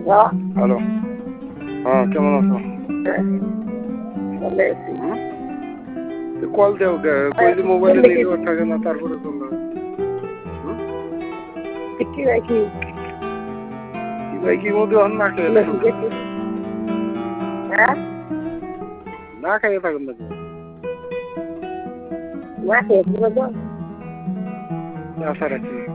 Hello, হ্যাঁ কেমন আছো? হুম? তো কল দেও কে? কই যে মোবাইলে নেটওয়ার্ক থাকে না তারপরে কল দাও। হুম? কি ভাই কি মধ্যে অন্য না খেয়ে না খাইয়ে থাকুন নাকি? আশা রাখি।